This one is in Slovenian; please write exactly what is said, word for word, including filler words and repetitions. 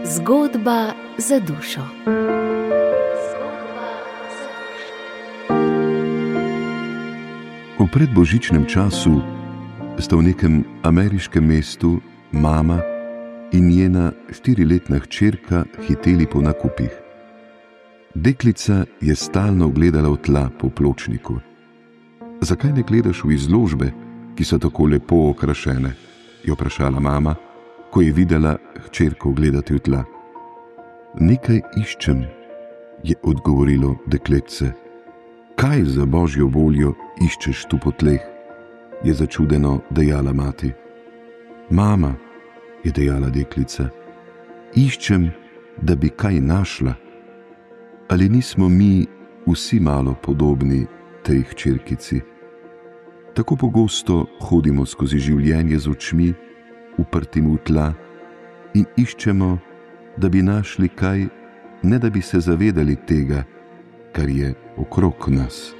Zgodba za dušo. V predbožičnem času sta v nekem ameriškem mestu mama in njena štiriletna hčerka hiteli po nakupih. Deklica je stalno gledala v tla po pločniku. Zakaj ne gledaš v izložbe, ki so tako lepo okrašene? Je vprašala mama, ko je videla hčerko gledati v tla. Nekaj iščem, je odgovorilo dekletce. Kaj za božjo voljo iščeš tu po tleh? Je začudeno dejala mati. Mama, je dejala deklica, iščem, da bi kaj našla. Ali nismo mi vsi malo podobni tej hčerkici? Tako pogosto hodimo skozi življenje z očmi, uprtim v tla, in iščemo, da bi našli kaj, ne da bi se zavedali tega, kar je okrog nas.